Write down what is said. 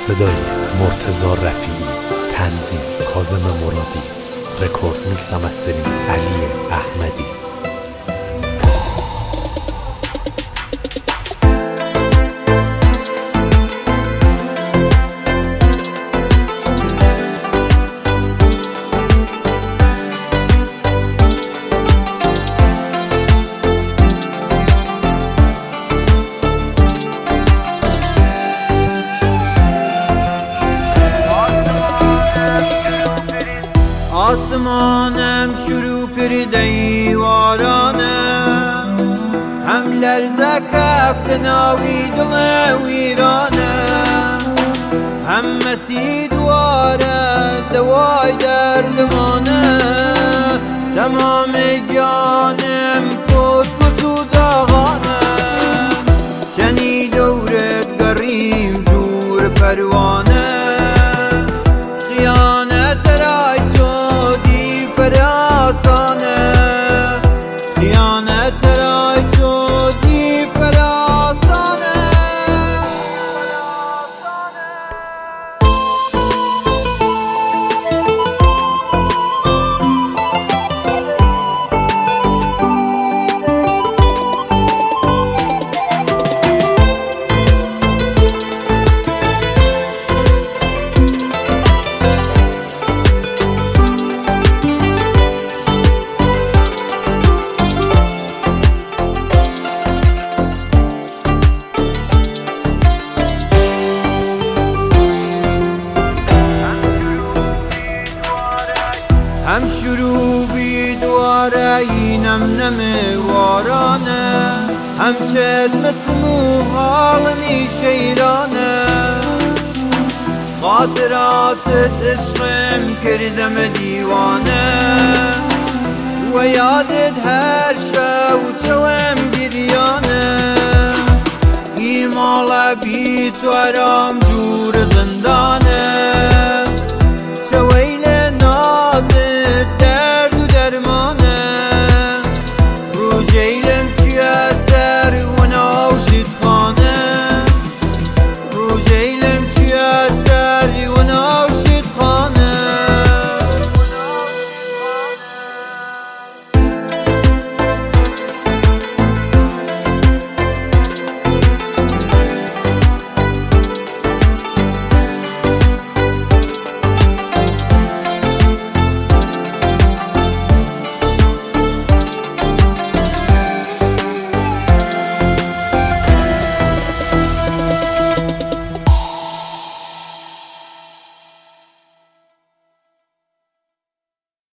صدای مرتضی رفیعی، تنظیم کاظم مرادی، رکورد میکس و مسترینگ علی احمدی. آسمانم شروع کرده ایوارانه، هم لرزه کفت ناوی دل ویرانه، هم مسی دواره دوای دردمانه، تمام جانم کت و داغانه، چنی دورت گریم جور پروانه، خیانت رای فراسانه، خیانت رای تو دی فراسانه. هم شروع بی دواره اینم نمیوارانه، هم چت مسمو حالمی شیرانه، خاطراتت عشقم کردم دیوانه، و یادت هر شو چوم گریانه، ایمالا بی تو ارام جور زندانه،